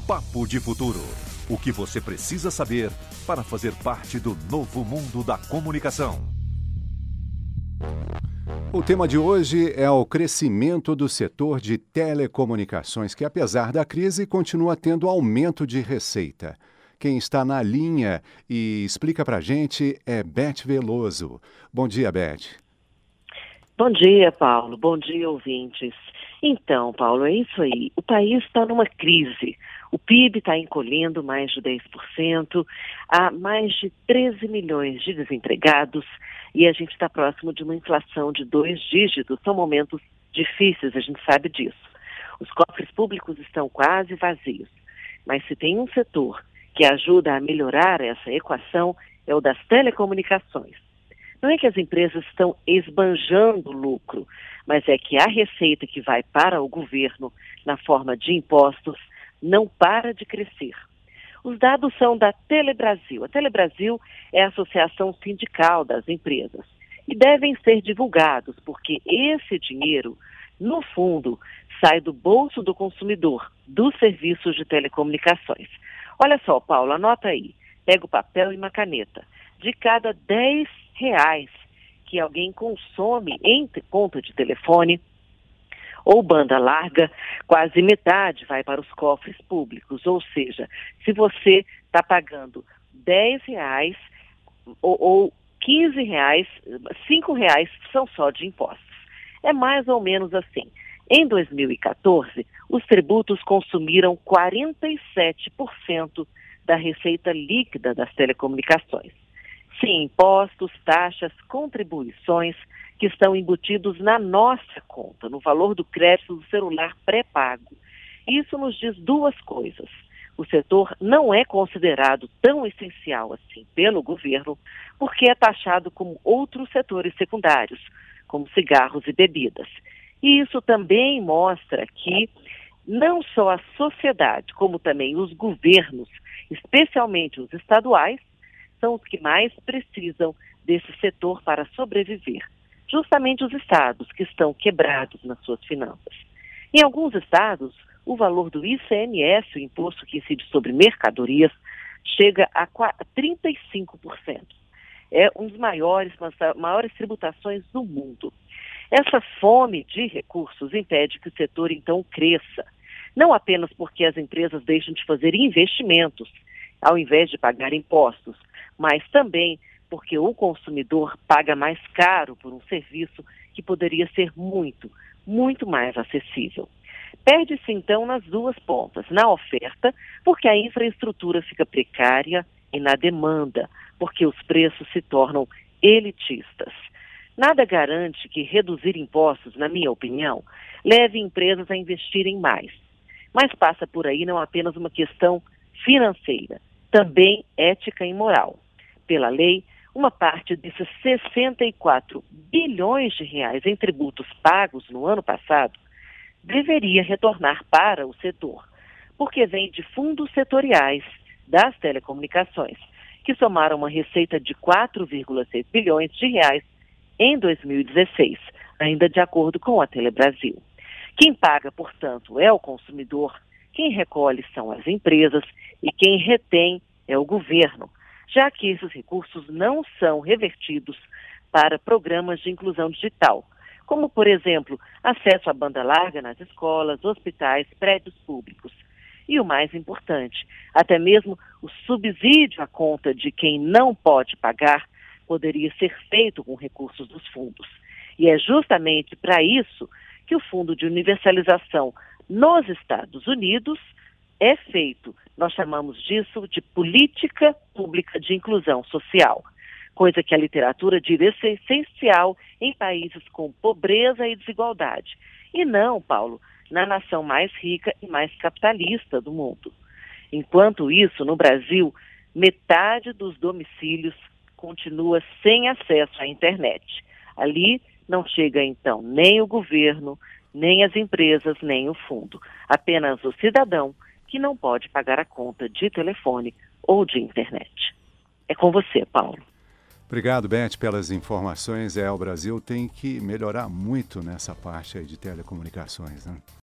Papo de Futuro. O que você precisa saber para fazer parte do novo mundo da comunicação. O tema de hoje é o crescimento do setor de telecomunicações, que apesar da crise continua tendo aumento de receita. Quem está na linha e explica para a gente é Beth Veloso. Bom dia, Beth. Bom dia, Paulo. Bom dia, ouvintes. Então, Paulo, é isso aí. O país está numa crise. O PIB está encolhendo mais de 10%, há mais de 13 milhões de desempregados e a gente está próximo de uma inflação de 2 dígitos. São momentos difíceis, a gente sabe disso. Os cofres públicos estão quase vazios, mas se tem um setor que ajuda a melhorar essa equação, é o das telecomunicações. Não é que as empresas estão esbanjando lucro, mas é que a receita que vai para o governo na forma de impostos não para de crescer. Os dados são da Telebrasil. A Telebrasil é a associação sindical das empresas e devem ser divulgados porque esse dinheiro, no fundo, sai do bolso do consumidor, dos serviços de telecomunicações. Olha só, Paulo, anota aí. Pega o papel e uma caneta. De cada R$10 que alguém consome em conta de telefone ou banda larga, quase metade vai para os cofres públicos. Ou seja, se você está pagando R$10 ou R$15, R$5 são só de impostos. É mais ou menos assim. Em 2014, os tributos consumiram 47% da receita líquida das telecomunicações. Sim, impostos, taxas, contribuições que estão embutidos na nossa conta, no valor do crédito do celular pré-pago. Isso nos diz duas coisas. O setor não é considerado tão essencial assim pelo governo, porque é taxado como outros setores secundários, como cigarros e bebidas. E isso também mostra que não só a sociedade, como também os governos, especialmente os estaduais, são os que mais precisam desse setor para sobreviver. Justamente os estados que estão quebrados nas suas finanças. Em alguns estados, o valor do ICMS, o imposto que incide sobre mercadorias, chega a 35%. É uma das maiores tributações do mundo. Essa fome de recursos impede que o setor, então, cresça. Não apenas porque as empresas deixam de fazer investimentos, ao invés de pagar impostos, mas também porque o consumidor paga mais caro por um serviço que poderia ser muito, muito mais acessível. Perde-se, então, nas duas pontas, na oferta, porque a infraestrutura fica precária, e na demanda, porque os preços se tornam elitistas. Nada garante que reduzir impostos, na minha opinião, leve empresas a investirem mais. Mas passa por aí não apenas uma questão financeira, também ética e moral. Pela lei, uma parte desses 64 bilhões de reais em tributos pagos no ano passado deveria retornar para o setor, porque vem de fundos setoriais das telecomunicações, que somaram uma receita de 4,6 bilhões de reais em 2016, ainda de acordo com a Telebrasil. Quem paga, portanto, é o consumidor, quem recolhe são as empresas e quem retém é o governo, já que esses recursos não são revertidos para programas de inclusão digital, como, por exemplo, acesso à banda larga nas escolas, hospitais, prédios públicos. E o mais importante, até mesmo o subsídio à conta de quem não pode pagar poderia ser feito com recursos dos fundos. E é justamente para isso que o Fundo de Universalização nos Estados Unidos é feito. Nós chamamos disso de política pública de inclusão social, coisa que a literatura diz ser essencial em países com pobreza e desigualdade. E não, Paulo, na nação mais rica e mais capitalista do mundo. Enquanto isso, no Brasil, metade dos domicílios continua sem acesso à internet. Ali não chega, então, nem o governo, nem as empresas, nem o fundo. Apenas o cidadão que não pode pagar a conta de telefone ou de internet. É com você, Paulo. Obrigado, Beth, pelas informações. O Brasil tem que melhorar muito nessa parte aí de telecomunicações, né?